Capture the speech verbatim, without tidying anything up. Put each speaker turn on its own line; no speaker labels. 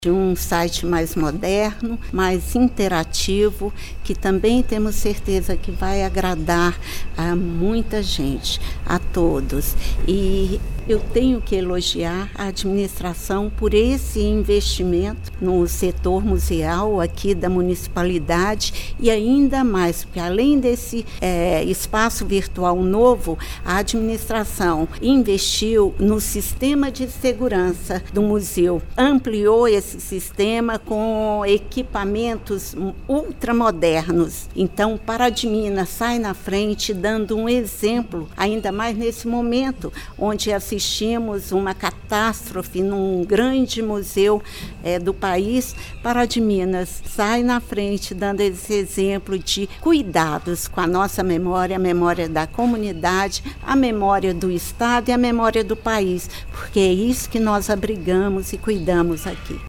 de um site mais moderno, mais interativo, que também temos certeza que vai agradar a muita gente, a todos. E eu tenho que elogiar a administração por esse investimento no setor museal aqui da municipalidade e ainda mais, porque além desse é, espaço virtual novo, a administração investiu no sistema de segurança do museu, ampliou esse sistema com equipamentos ultramodernos. Então, Paradimina sai na frente dando um exemplo, ainda mais nesse momento, onde assistimos uma catástrofe num grande museu é, do país. Paradimina sai na frente dando esse exemplo de cuidados com a nossa memória, a memória da comunidade, a memória do Estado e a memória do país, porque é isso que nós abrigamos e cuidamos aqui.